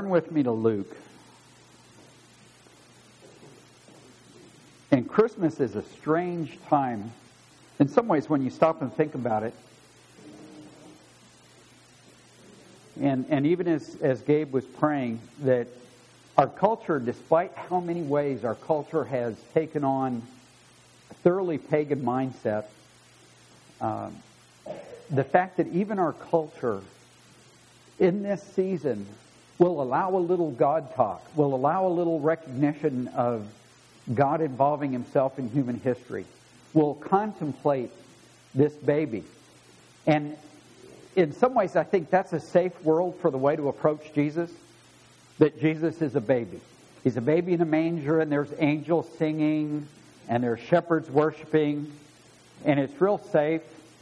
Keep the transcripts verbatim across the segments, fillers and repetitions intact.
Turn with me to Luke. And Christmas is a strange time. In some ways, when you stop and think about it. And and even as, as Gabe was praying, that our culture, despite how many ways our culture has taken on a thoroughly pagan mindset, um, the fact that even our culture in this season will allow a little God talk, will allow a little recognition of God involving Himself in human history, will contemplate this baby. And in some ways, I think that's a safe world for the way to approach Jesus, that Jesus is a baby. He's a baby in a manger, and there's angels singing, and there's shepherds worshiping, and it's real safe.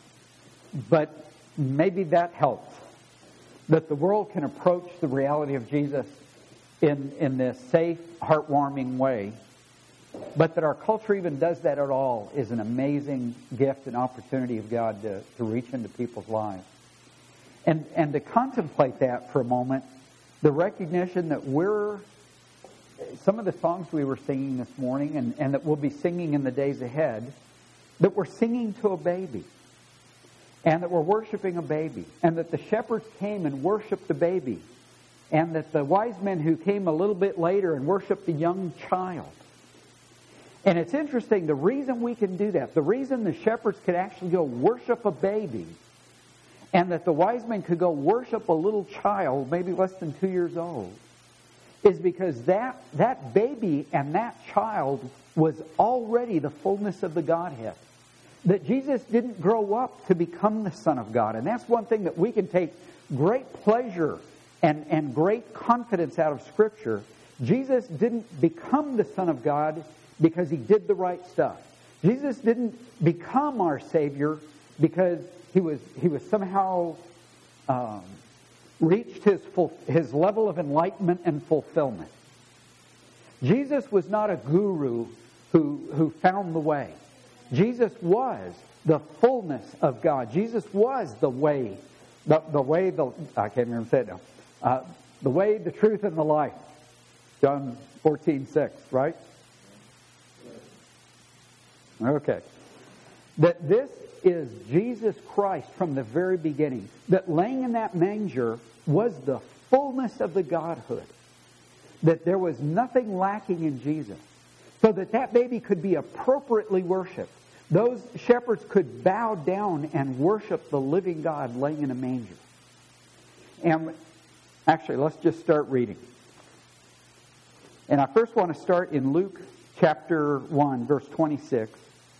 But maybe that helps, that the world can approach the reality of Jesus in, in this safe, heartwarming way. But that our culture even does that at all is an amazing gift and opportunity of God to, to reach into people's lives. And, and to contemplate that for a moment, the recognition that we're, some of the songs we were singing this morning and, and that we'll be singing in the days ahead, that we're singing to a baby. And that we're worshiping a baby. And that the shepherds came and worshiped the baby. And that the wise men who came a little bit later and worshiped the young child. And it's interesting, the reason we can do that, the reason the shepherds could actually go worship a baby, and that the wise men could go worship a little child, maybe less than two years old, is because that, that baby and that child was already the fullness of the Godhead. That Jesus didn't grow up to become the Son of God. And that's one thing that we can take great pleasure and, and great confidence out of Scripture. Jesus didn't become the Son of God because He did the right stuff. Jesus didn't become our Savior because He was he was somehow um, reached his full, his level of enlightenment and fulfillment. Jesus was not a guru who who found the way. Jesus was the fullness of God. Jesus was the way, the, the way, the I can't remember say it now. Uh, the way, the truth, and the life. John fourteen six, right? Okay. That this is Jesus Christ from the very beginning. That laying in that manger was the fullness of the Godhood. That there was nothing lacking in Jesus. So that that baby could be appropriately worshipped. Those shepherds could bow down and worship the living God laying in a manger. And actually, let's just start reading. And I first want to start in Luke chapter one, verse twenty-six.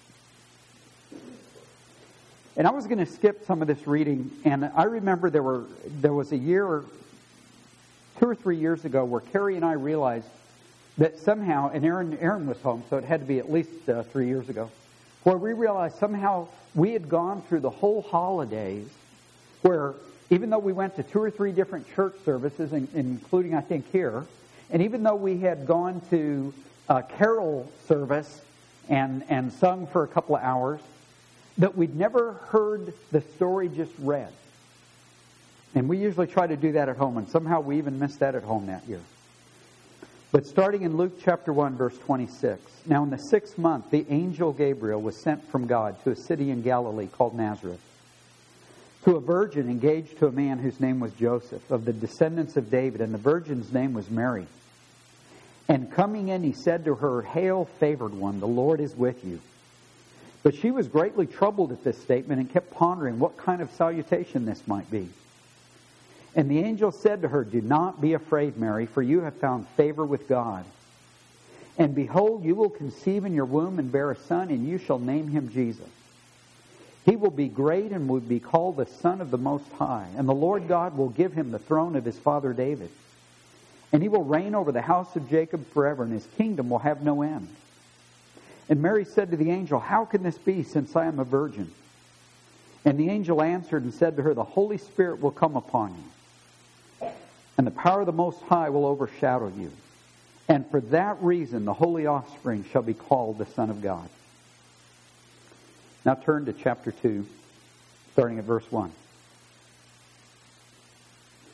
And I was going to skip some of this reading, and I remember there were there was a year, or two or three years ago, where Carrie and I realized that somehow, and Aaron Aaron was home, so it had to be at least uh, three years ago, where we realized somehow we had gone through the whole holidays, where even though we went to two or three different church services, in, including I think here, and even though we had gone to a carol service and and sung for a couple of hours, that we'd never heard the story just read. And we usually try to do that at home, and somehow we even missed that at home that year. But starting in Luke chapter one, verse twenty-six. Now in the sixth month, the angel Gabriel was sent from God to a city in Galilee called Nazareth, to a virgin engaged to a man whose name was Joseph, of the descendants of David, and the virgin's name was Mary. And coming in, he said to her, "Hail, favored one, the Lord is with you." But she was greatly troubled at this statement and kept pondering what kind of salutation this might be. And the angel said to her, "Do not be afraid, Mary, for you have found favor with God. And behold, you will conceive in your womb and bear a son, and you shall name him Jesus. He will be great and will be called the Son of the Most High. And the Lord God will give him the throne of his father David. And he will reign over the house of Jacob forever, and his kingdom will have no end." And Mary said to the angel, "How can this be, since I am a virgin?" And the angel answered and said to her, "The Holy Spirit will come upon you, and the power of the Most High will overshadow you. And for that reason, the holy offspring shall be called the Son of God." Now turn to chapter two, starting at verse one.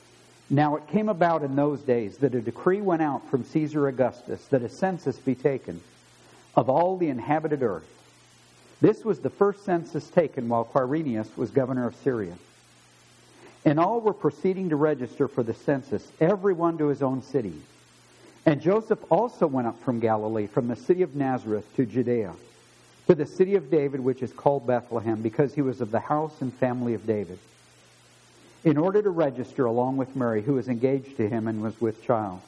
Now it came about in those days that a decree went out from Caesar Augustus that a census be taken of all the inhabited earth. This was the first census taken while Quirinius was governor of Syria. And all were proceeding to register for the census, everyone to his own city. And Joseph also went up from Galilee, from the city of Nazareth to Judea, to the city of David, which is called Bethlehem, because he was of the house and family of David, in order to register along with Mary, who was engaged to him and was with child.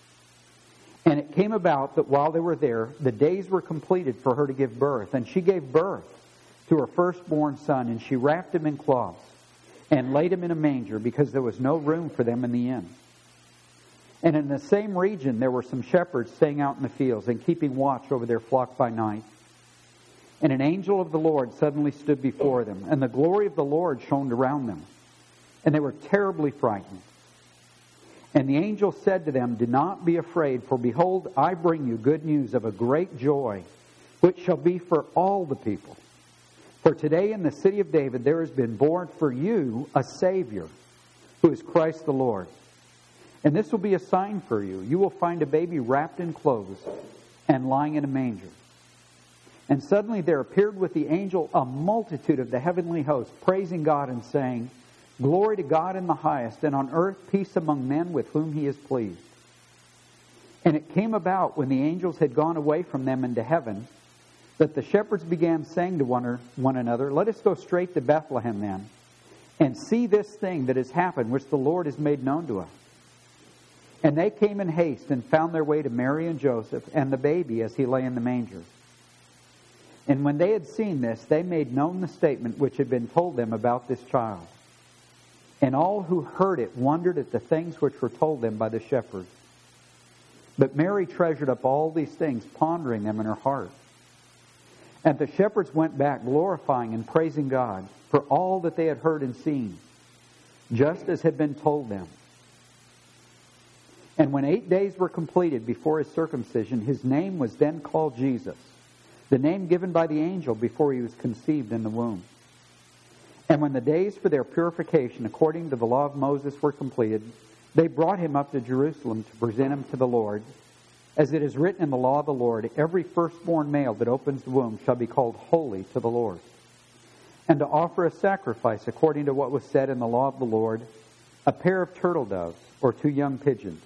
And it came about that while they were there, the days were completed for her to give birth. And she gave birth to her firstborn son, and she wrapped him in cloths and laid him in a manger, because there was no room for them in the inn. And in the same region there were some shepherds staying out in the fields and keeping watch over their flock by night. And an angel of the Lord suddenly stood before them, and the glory of the Lord shone around them. And they were terribly frightened. And the angel said to them, "Do not be afraid, for behold, I bring you good news of a great joy, which shall be for all the people. For today in the city of David there has been born for you a Savior, who is Christ the Lord. And this will be a sign for you. You will find a baby wrapped in clothes and lying in a manger." And suddenly there appeared with the angel a multitude of the heavenly host, praising God and saying, "Glory to God in the highest, and on earth peace among men with whom He is pleased." And it came about, when the angels had gone away from them into heaven, that the shepherds began saying to one, or, one another, "Let us go straight to Bethlehem then, and see this thing that has happened, which the Lord has made known to us." And they came in haste and found their way to Mary and Joseph and the baby as he lay in the manger. And when they had seen this, they made known the statement which had been told them about this child. And all who heard it wondered at the things which were told them by the shepherds. But Mary treasured up all these things, pondering them in her heart. And the shepherds went back, glorifying and praising God for all that they had heard and seen, just as had been told them. And when eight days were completed before his circumcision, his name was then called Jesus, the name given by the angel before he was conceived in the womb. And when the days for their purification, according to the law of Moses, were completed, they brought him up to Jerusalem to present him to the Lord. As it is written in the law of the Lord, every firstborn male that opens the womb shall be called holy to the Lord. And to offer a sacrifice according to what was said in the law of the Lord, a pair of turtle doves or two young pigeons.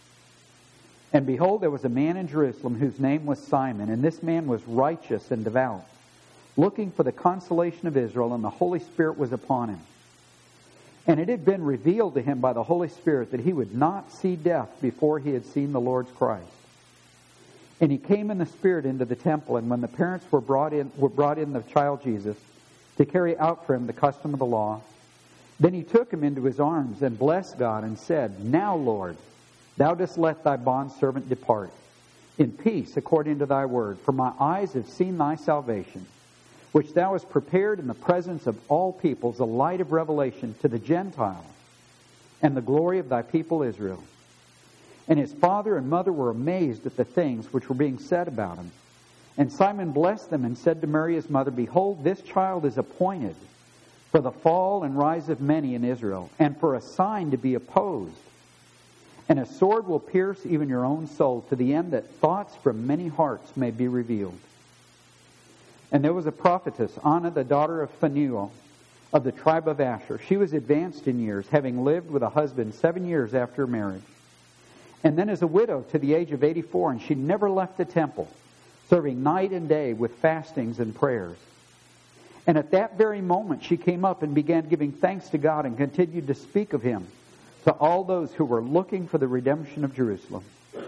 And behold, there was a man in Jerusalem whose name was Simon, and this man was righteous and devout, looking for the consolation of Israel, and the Holy Spirit was upon him. And it had been revealed to him by the Holy Spirit that he would not see death before he had seen the Lord's Christ. And he came in the Spirit into the temple, and when the parents were brought in, were brought in the child Jesus to carry out for him the custom of the law, then he took him into his arms and blessed God and said, "Now, Lord, Thou dost let Thy bondservant depart in peace according to Thy word. For my eyes have seen Thy salvation, which Thou hast prepared in the presence of all peoples, a light of revelation to the Gentiles, and the glory of Thy people Israel." And his father and mother were amazed at the things which were being said about him. And Simon blessed them and said to Mary his mother, "Behold, this child is appointed for the fall and rise of many in Israel, and for a sign to be opposed. And a sword will pierce even your own soul, to the end that thoughts from many hearts may be revealed." And there was a prophetess, Anna, the daughter of Phanuel, of the tribe of Asher. She was advanced in years, having lived with a husband seven years after marriage. And then as a widow to the age of eighty-four, and she never left the temple, serving night and day with fastings and prayers. And at that very moment she came up and began giving thanks to God, and continued to speak of Him to all those who were looking for the redemption of Jerusalem.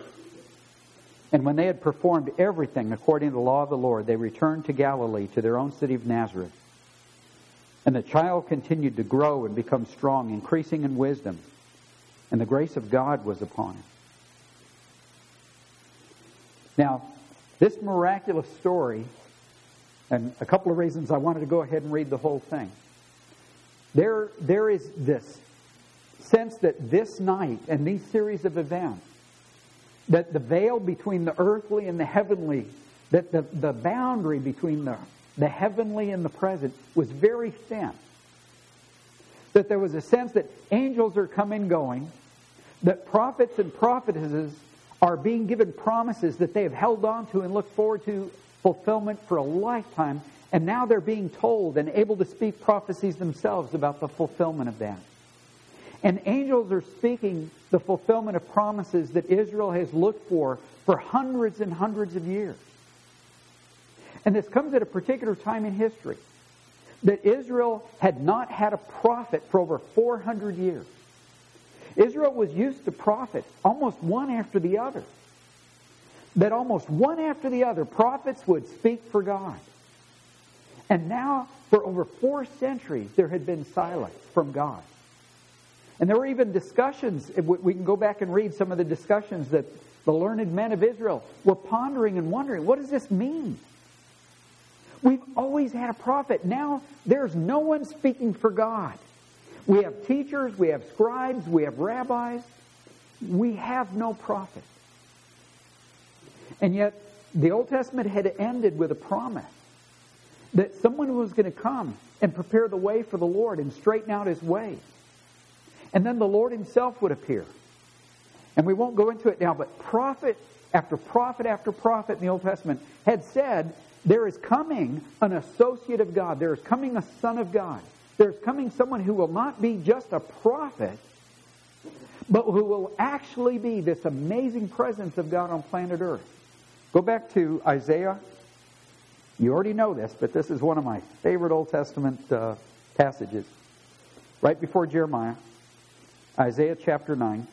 And when they had performed everything according to the law of the Lord, they returned to Galilee, to their own city of Nazareth. And the child continued to grow and become strong, increasing in wisdom, and the grace of God was upon him. Now, this miraculous story, and a couple of reasons I wanted to go ahead and read the whole thing. There, there is this sense that this night and these series of events, that the veil between the earthly and the heavenly, that the, the boundary between the, the heavenly and the present was very thin. That there was a sense that angels are coming and going, that prophets and prophetesses are being given promises that they have held on to and looked forward to fulfillment for a lifetime, and now they're being told and able to speak prophecies themselves about the fulfillment of that. And angels are speaking the fulfillment of promises that Israel has looked for for hundreds and hundreds of years. And this comes at a particular time in history that Israel had not had a prophet for over four hundred years. Israel was used to prophets, almost one after the other. That almost one after the other, prophets would speak for God. And now, for over four centuries, there had been silence from God. And there were even discussions. We can go back and read some of the discussions that the learned men of Israel were pondering and wondering, what does this mean? We've always had a prophet. Now there's no one speaking for God. We have teachers, we have scribes, we have rabbis. We have no prophet. And yet, the Old Testament had ended with a promise that someone was going to come and prepare the way for the Lord and straighten out His ways. And then the Lord Himself would appear. And we won't go into it now, but prophet after prophet after prophet in the Old Testament had said, there is coming an associate of God. There is coming a son of God. There is coming someone who will not be just a prophet, but who will actually be this amazing presence of God on planet Earth. Go back to Isaiah. You already know this, but this is one of my favorite Old Testament uh, passages. Right before Jeremiah, Isaiah chapter nine.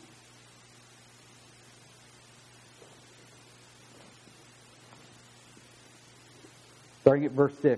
Starting at verse six.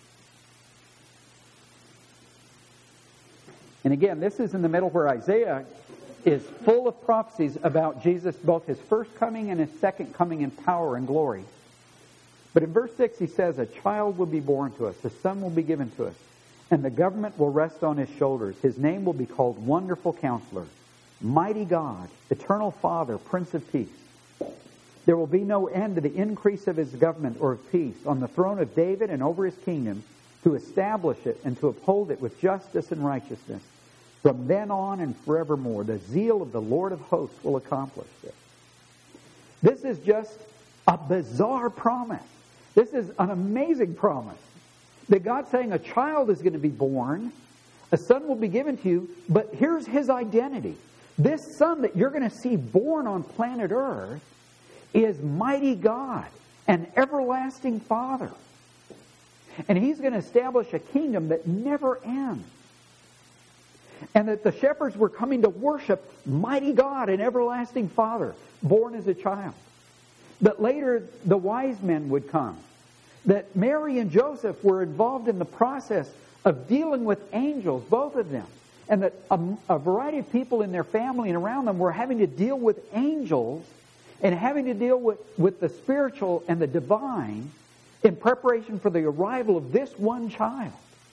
And again, this is in the middle where Isaiah is full of prophecies about Jesus, both His first coming and His second coming in power and glory. But in verse six he says, a child will be born to us, a son will be given to us, and the government will rest on His shoulders. His name will be called Wonderful Counselor, Mighty God, Eternal Father, Prince of Peace. There will be no end to the increase of His government or of peace on the throne of David and over His kingdom, to establish it and to uphold it with justice and righteousness. From then on and forevermore, the zeal of the Lord of hosts will accomplish this. This is just a bizarre promise. This is an amazing promise. That God's saying a child is going to be born, a son will be given to you, but here's His identity. This son that you're going to see born on planet Earth is mighty God, an everlasting Father. And He's going to establish a kingdom that never ends. And that the shepherds were coming to worship mighty God and everlasting Father, born as a child. That later the wise men would come. That Mary and Joseph were involved in the process of dealing with angels, both of them. And that a, a variety of people in their family and around them were having to deal with angels and having to deal with, with the spiritual and the divine in preparation for the arrival of this one child.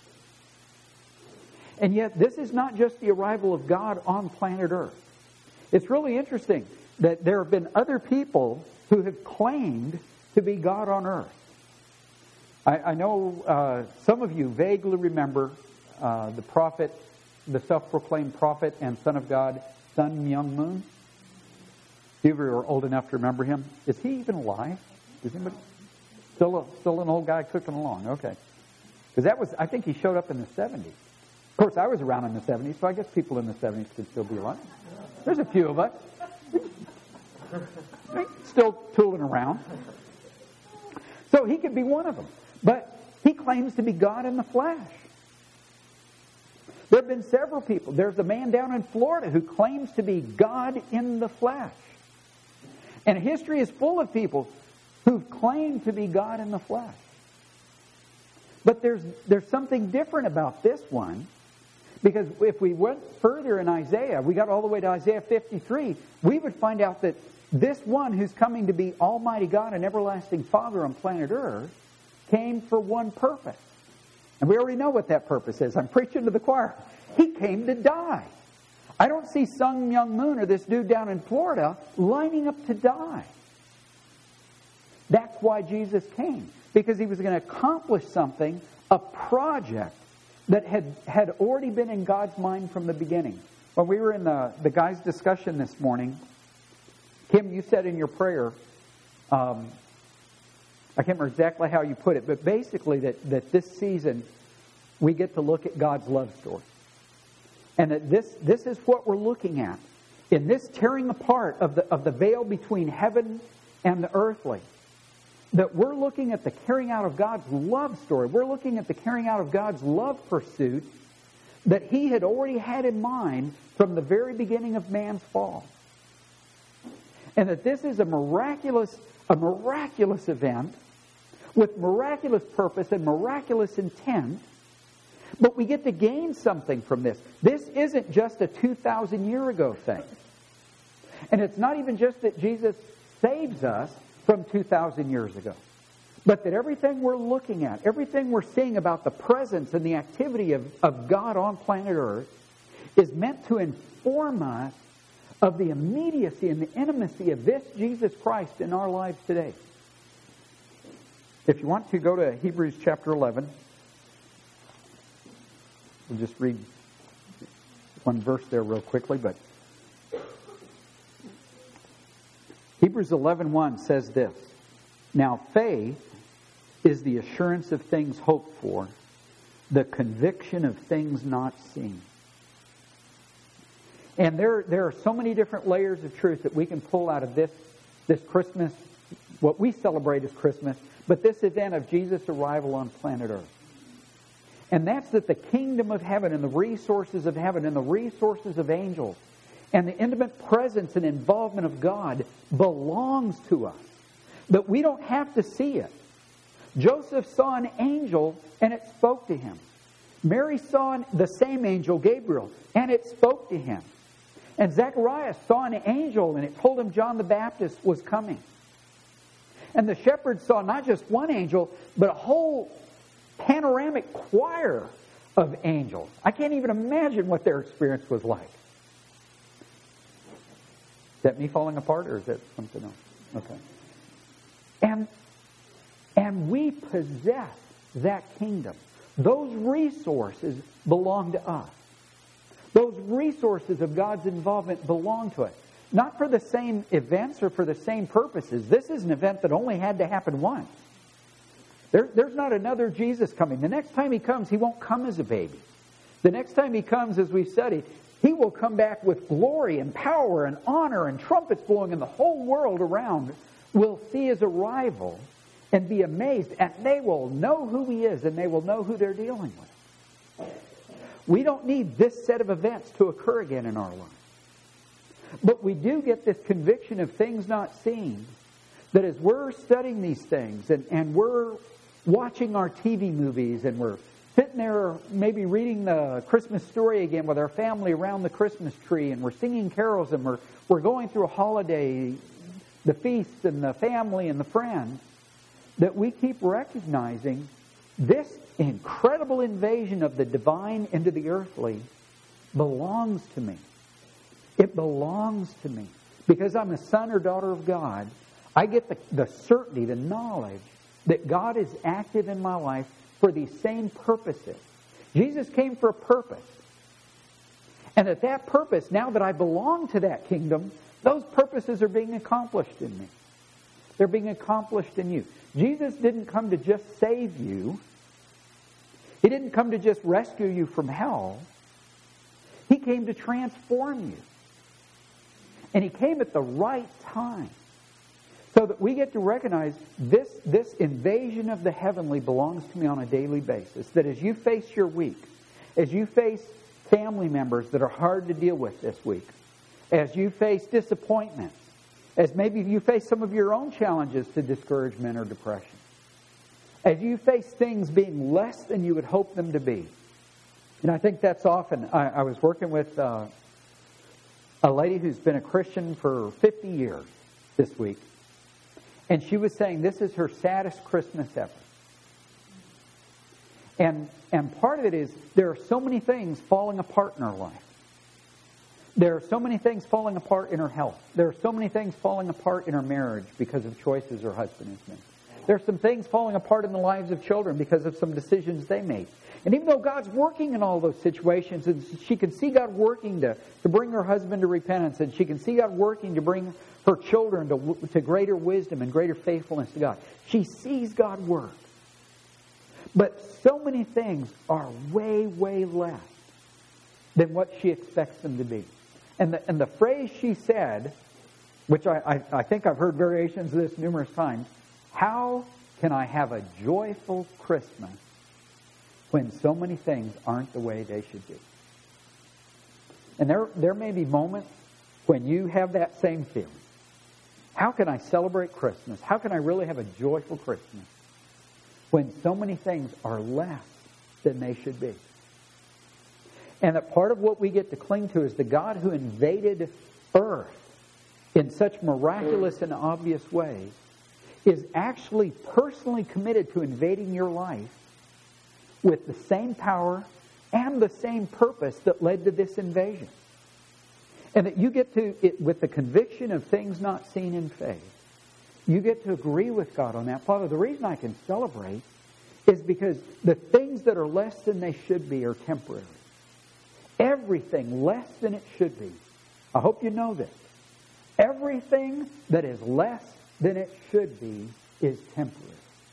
And yet, this is not just the arrival of God on planet Earth. It's really interesting that there have been other people who have claimed to be God on Earth. I, I know uh, some of you vaguely remember uh, the prophet, the self-proclaimed prophet and son of God, Sun Myung Moon. Few of you are old enough to remember him. Is he even alive? Is anybody still a, still an old guy cooking along? Okay, because that was I think he showed up in the seventies. Of course, I was around in the seventies, so I guess people in the seventies could still be alive. There's a few of us still tooling around. So he could be one of them. But he claims to be God in the flesh. There have been several people. There's a man down in Florida who claims to be God in the flesh. And history is full of people who've claimed to be God in the flesh. But there's there's something different about this one. Because if we went further in Isaiah, we got all the way to Isaiah fifty-three, we would find out that this one who's coming to be Almighty God and Everlasting Father on planet Earth came for one purpose. And we already know what that purpose is. I'm preaching to the choir. He came to die. I don't see Sun Myung Moon or this dude down in Florida lining up to die. That's why Jesus came. Because He was going to accomplish something, a project that had, had already been in God's mind from the beginning. When we were in the, the guys' discussion this morning, Kim, you said in your prayer, um, I can't remember exactly how you put it, but basically that, that this season we get to look at God's love story. And that this, this is what we're looking at. In this tearing apart of the, of the veil between heaven and the earthly, that we're looking at the carrying out of God's love story. We're looking at the carrying out of God's love pursuit that He had already had in mind from the very beginning of man's fall. And that this is a miraculous, a miraculous event with miraculous purpose and miraculous intent. But we get to gain something from this. This isn't just a two thousand year ago thing. And it's not even just that Jesus saves us from two thousand years ago. But that everything we're looking at, everything we're seeing about the presence and the activity of, of God on planet Earth is meant to inform us of the immediacy and the intimacy of this Jesus Christ in our lives today. If you want to, go to Hebrews chapter eleven. We'll just read one verse there real quickly, but Hebrews eleven one says this: Now faith is the assurance of things hoped for, the conviction of things not seen. And there, there are so many different layers of truth that we can pull out of this, this Christmas, what we celebrate as Christmas, but this event of Jesus' arrival on planet Earth. And that's that the kingdom of heaven and the resources of heaven and the resources of angels and the intimate presence and involvement of God belongs to us. That we don't have to see it. Joseph saw an angel and it spoke to him. Mary saw the same angel, Gabriel, and it spoke to him. And Zechariah saw an angel and it told him John the Baptist was coming. And the shepherds saw not just one angel, but a whole panoramic choir of angels. I can't even imagine what their experience was like. Is that me falling apart or is that something else? Okay. And, and we possess that kingdom. Those resources belong to us. Those resources of God's involvement belong to us. Not for the same events or for the same purposes. This is an event that only had to happen once. There, there's not another Jesus coming. The next time He comes, He won't come as a baby. The next time He comes, as we studied, He will come back with glory and power and honor and trumpets blowing, and the whole world around will see His arrival and be amazed, and they will know who He is and they will know who they're dealing with. We don't need this set of events to occur again in our lives. But we do get this conviction of things not seen, that as we're studying these things and, and we're watching our T V movies and we're sitting there maybe reading the Christmas story again with our family around the Christmas tree and we're singing carols and we're, we're going through a holiday, the feasts and the family and the friends, that we keep recognizing this incredible invasion of the divine into the earthly belongs to me. It belongs to me. Because I'm a son or daughter of God, I get the, the certainty, the knowledge that God is active in my life for these same purposes. Jesus came for a purpose. And at that purpose, now that I belong to that kingdom, those purposes are being accomplished in me. They're being accomplished in you. Jesus didn't come to just save you. He didn't come to just rescue you from hell. He came to transform you. And He came at the right time. So that we get to recognize this, this invasion of the heavenly belongs to me on a daily basis. That as you face your week, as you face family members that are hard to deal with this week, as you face disappointment, as maybe you face some of your own challenges to discouragement or depression, as you face things being less than you would hope them to be. And I think that's often, I, I was working with uh, a lady who's been a Christian for fifty years this week. And she was saying this is her saddest Christmas ever. And, and part of it is there are so many things falling apart in her life. There are so many things falling apart in her health. There are so many things falling apart in her marriage because of choices her husband has made. There's some things falling apart in the lives of children because of some decisions they made. And even though God's working in all those situations, and she can see God working to, to bring her husband to repentance, and she can see God working to bring her children to, to greater wisdom and greater faithfulness to God. She sees God work. But so many things are way, way less than what she expects them to be. And the, and the phrase she said, which I, I, I think I've heard variations of this numerous times, how can I have a joyful Christmas when so many things aren't the way they should be? And there, there may be moments when you have that same feeling. How can I celebrate Christmas? How can I really have a joyful Christmas when so many things are less than they should be? And that part of what we get to cling to is the God who invaded earth in such miraculous and obvious ways is actually personally committed to invading your life with the same power and the same purpose that led to this invasion. And that you get to, it, with the conviction of things not seen in faith, you get to agree with God on that. Father, the reason I can celebrate is because the things that are less than they should be are temporary. Everything less than it should be. I hope you know this. Everything that is less than it should be is temporary.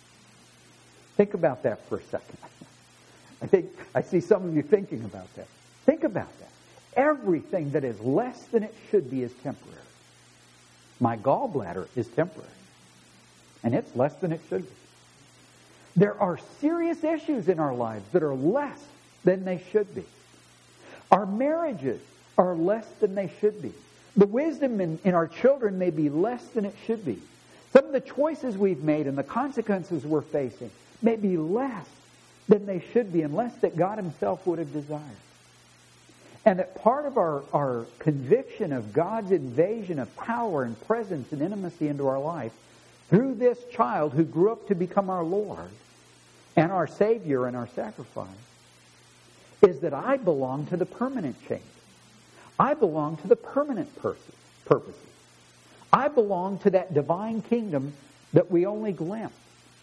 Think about that for a second. I think I see some of you thinking about that. Think about that. Everything that is less than it should be is temporary. My gallbladder is temporary. And it's less than it should be. There are serious issues in our lives that are less than they should be. Our marriages are less than they should be. The wisdom in, in our children may be less than it should be. Some of the choices we've made and the consequences we're facing may be less than they should be, unless that God Himself would have desired. And that part of our, our conviction of God's invasion of power and presence and intimacy into our life through this child who grew up to become our Lord and our Savior and our sacrifice is that I belong to the permanent change. I belong to the permanent person, purposes. I belong to that divine kingdom that we only glimpse.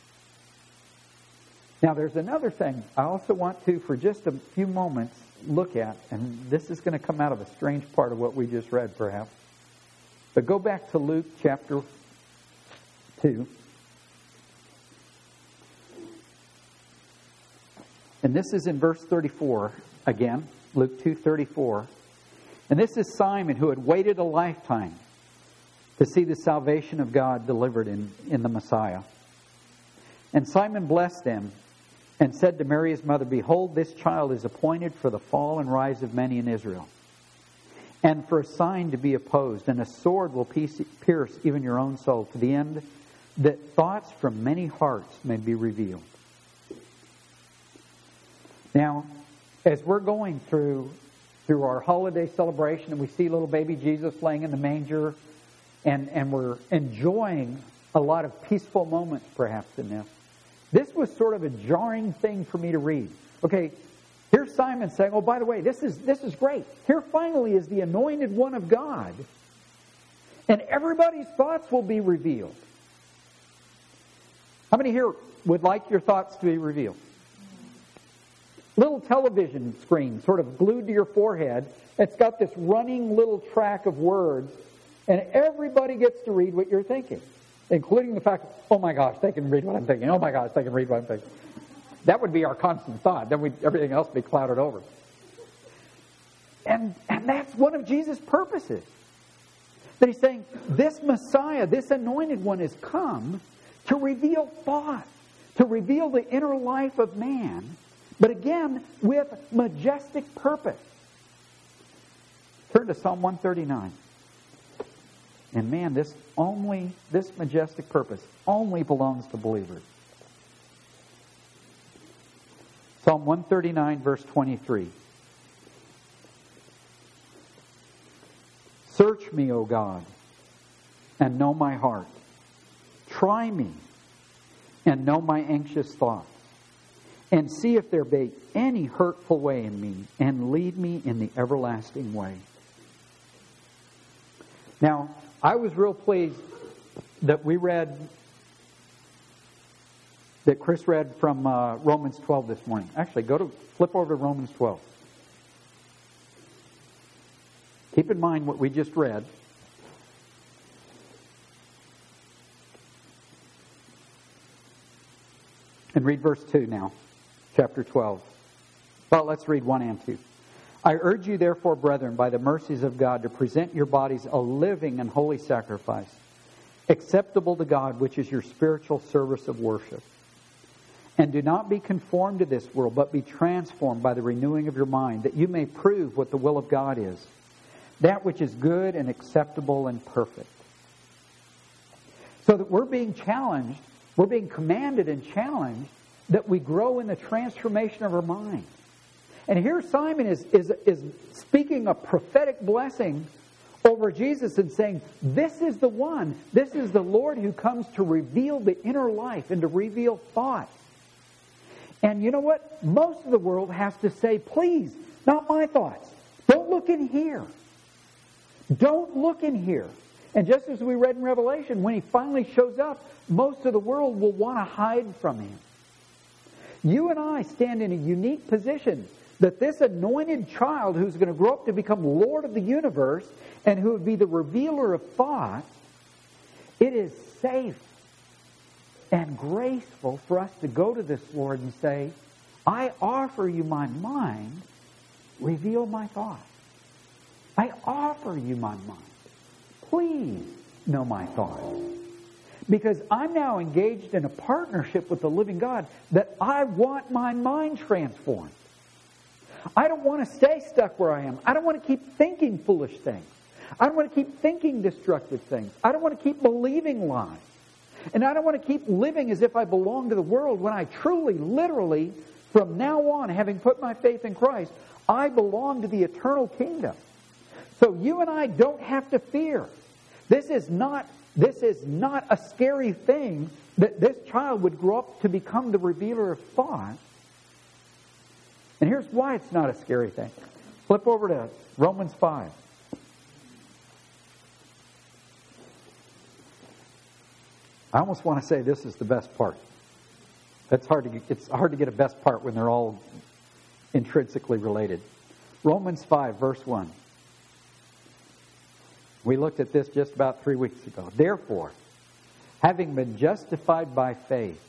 Now, there's another thing I also want to, for just a few moments, look at, and this is going to come out of a strange part of what we just read, perhaps. But go back to Luke chapter two. And this is in verse thirty-four again, Luke two thirty-four. And this is Simon, who had waited a lifetime to see the salvation of God delivered in, in the Messiah. And Simon blessed them and said to Mary his mother, Behold, this child is appointed for the fall and rise of many in Israel, and for a sign to be opposed, and a sword will pierce even your own soul, to the end that thoughts from many hearts may be revealed. Now, as we're going through through our holiday celebration, and we see little baby Jesus laying in the manger, and, and we're enjoying a lot of peaceful moments perhaps in this, this was sort of a jarring thing for me to read. Okay, here's Simon saying, oh, by the way, this is this is great. Here finally is the anointed one of God, and everybody's thoughts will be revealed. How many here would like your thoughts to be revealed? Little television screen sort of glued to your forehead. It's got this running little track of words, and everybody gets to read what you're thinking, including the fact, oh my gosh, they can read what I'm thinking. Oh my gosh, they can read what I'm thinking. That would be our constant thought. Then we'd, everything else would be clouded over. And, and that's one of Jesus' purposes. That He's saying, this Messiah, this anointed one has come to reveal thought, to reveal the inner life of man, but again, with majestic purpose. Turn to Psalm one thirty-nine. And man, this only, this majestic purpose only belongs to believers. Psalm one thirty-nine, verse twenty-three. Search me, O God, and know my heart. Try me, and know my anxious thoughts. And see if there be any hurtful way in me, and lead me in the everlasting way. Now, I was real pleased that we read that Chris read from uh, Romans twelve this morning. Actually, go to flip over to Romans twelve. Keep in mind what we just read. And read verse two now, chapter twelve. Well, let's read one and two. I urge you, therefore, brethren, by the mercies of God, to present your bodies a living and holy sacrifice, acceptable to God, which is your spiritual service of worship. And do not be conformed to this world, but be transformed by the renewing of your mind, that you may prove what the will of God is, that which is good and acceptable and perfect. So that we're being challenged, we're being commanded and challenged that we grow in the transformation of our mind. And here Simon is, is, is speaking a prophetic blessing over Jesus and saying, this is the one, this is the Lord who comes to reveal the inner life and to reveal thoughts. And you know what? Most of the world has to say, please, not my thoughts. Don't look in here. Don't look in here. And just as we read in Revelation, when He finally shows up, most of the world will want to hide from Him. You and I stand in a unique position that this anointed child who's going to grow up to become Lord of the universe and who would be the revealer of thoughts, it is safe and graceful for us to go to this Lord and say, I offer you my mind, reveal my thoughts. I offer you my mind. Please know my thoughts. Because I'm now engaged in a partnership with the living God that I want my mind transformed. I don't want to stay stuck where I am. I don't want to keep thinking foolish things. I don't want to keep thinking destructive things. I don't want to keep believing lies. And I don't want to keep living as if I belong to the world when I truly, literally, from now on, having put my faith in Christ, I belong to the eternal kingdom. So you and I don't have to fear. This is not, this is not a scary thing that this child would grow up to become the revealer of thought. And here's why it's not a scary thing. Flip over to Romans five. I almost want to say this is the best part. It's hard to get, it's hard to get a best part when they're all intrinsically related. Romans five, verse one. We looked at this just about three weeks ago. Therefore, having been justified by faith,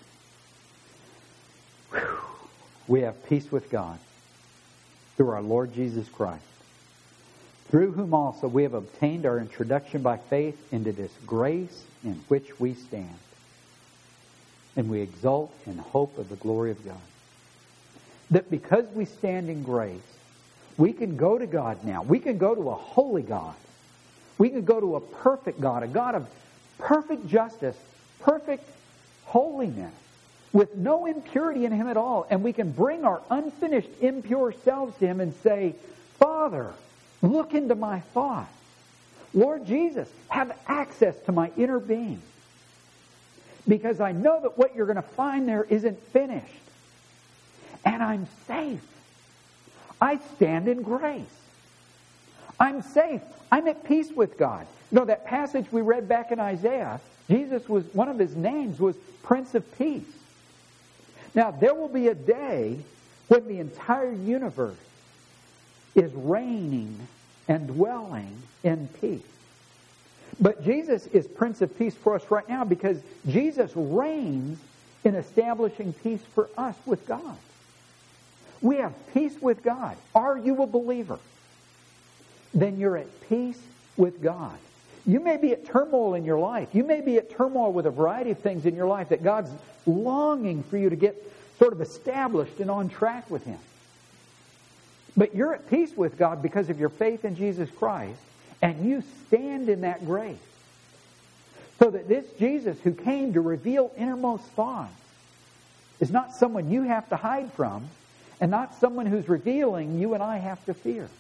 whew, we have peace with God through our Lord Jesus Christ, through whom also we have obtained our introduction by faith into this grace in which we stand. And we exult in hope of the glory of God. That because we stand in grace, we can go to God now. We can go to a holy God. We can go to a perfect God, a God of perfect justice, perfect holiness, with no impurity in Him at all. And we can bring our unfinished, impure selves to Him and say, Father, look into my thoughts. Lord Jesus, have access to my inner being. Because I know that what you're going to find there isn't finished. And I'm safe. I stand in grace. I'm safe. I'm at peace with God. You know, that passage we read back in Isaiah, Jesus was, one of His names was Prince of Peace. Now, there will be a day when the entire universe is reigning and dwelling in peace. But Jesus is Prince of Peace for us right now because Jesus reigns in establishing peace for us with God. We have peace with God. Are you a believer? Then you're at peace with God. You may be at turmoil in your life. You may be at turmoil with a variety of things in your life that God's longing for you to get sort of established and on track with Him. But you're at peace with God because of your faith in Jesus Christ, and you stand in that grace. So that this Jesus who came to reveal innermost thoughts is not someone you have to hide from, and not someone who's revealing you and I have to fear.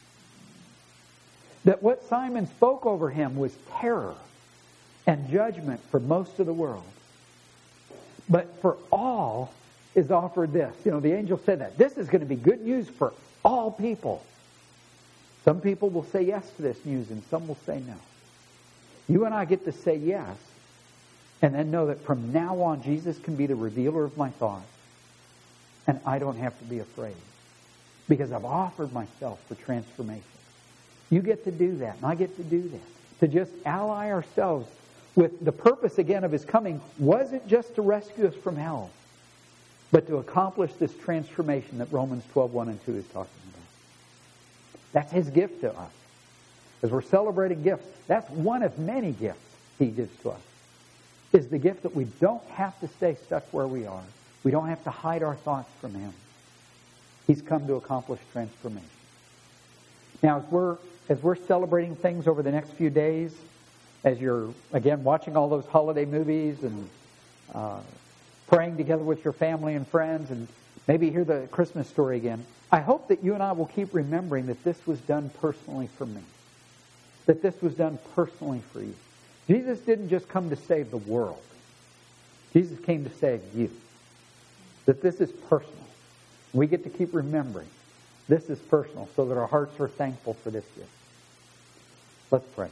That what Simon spoke over him was terror and judgment for most of the world. But for all is offered this. You know, the angel said that. This is going to be good news for all people. Some people will say yes to this news and some will say no. You and I get to say yes And then know that from now on, Jesus can be the revealer of my thoughts. And I don't have to be afraid. Because I've offered myself for transformation. You get to do that, and I get to do that. To just ally ourselves with the purpose, again, of His coming wasn't just to rescue us from hell, but to accomplish this transformation that Romans twelve, one and two is talking about. That's His gift to us. As we're celebrating gifts, that's one of many gifts He gives to us. Is the gift that we don't have to stay stuck where we are. We don't have to hide our thoughts from Him. He's come to accomplish transformation. Now, as we're as we're celebrating things over the next few days, as you're, again, watching all those holiday movies and uh, praying together with your family and friends and maybe hear the Christmas story again, I hope that you and I will keep remembering that this was done personally for me. That this was done personally for you. Jesus didn't just come to save the world. Jesus came to save you. That this is personal. We get to keep remembering this is personal so that our hearts are thankful for this gift. Let's pray.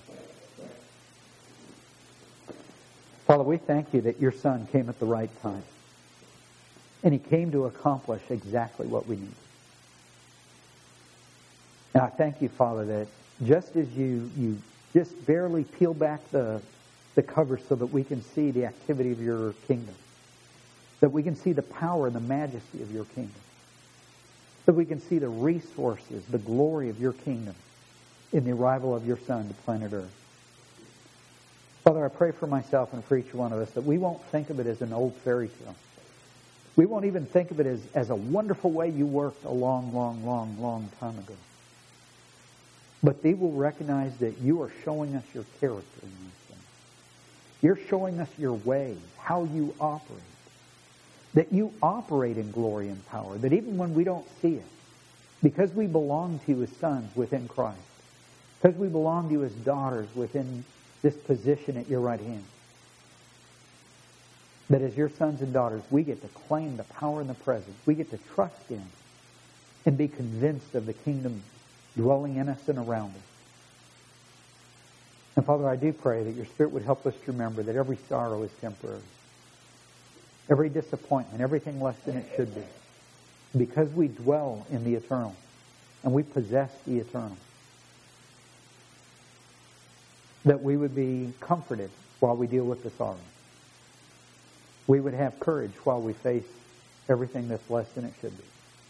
Father, we thank You that Your Son came at the right time. And He came to accomplish exactly what we need. And I thank You, Father, that just as you, you just barely peel back the, the cover so that we can see the activity of Your kingdom, that we can see the power and the majesty of Your kingdom, that we can see the resources, the glory of Your kingdom in the arrival of Your Son to planet Earth. Father, I pray for myself and for each one of us that we won't think of it as an old fairy tale. We won't even think of it as, as a wonderful way You worked a long, long, long, long time ago. But they will recognize that You are showing us Your character in these things. You're showing us Your ways, how You operate. That You operate in glory and power. That even when we don't see it, because we belong to You as sons within Christ, because we belong to You as daughters within this position at Your right hand, that as Your sons and daughters, we get to claim the power and the presence. We get to trust in and be convinced of the kingdom dwelling in us and around us. And Father, I do pray that Your Spirit would help us to remember that every sorrow is temporary. Every disappointment, everything less than it should be. Because we dwell in the eternal and we possess the eternal. That we would be comforted while we deal with the sorrow. We would have courage while we face everything that's less than it should be.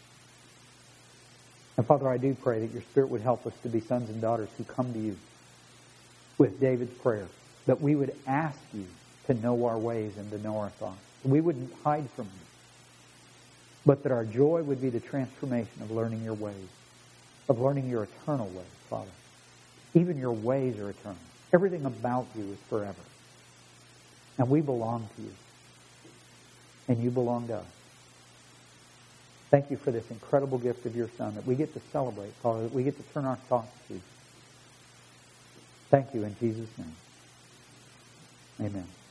And Father, I do pray that Your Spirit would help us to be sons and daughters who come to You with David's prayer. That we would ask You to know our ways and to know our thoughts. We wouldn't hide from You. But that our joy would be the transformation of learning Your ways. Of learning Your eternal ways, Father. Even Your ways are eternal. Everything about You is forever. And we belong to You. And You belong to us. Thank You for this incredible gift of Your Son that we get to celebrate, Father, that we get to turn our thoughts to. Thank You in Jesus' name. Amen.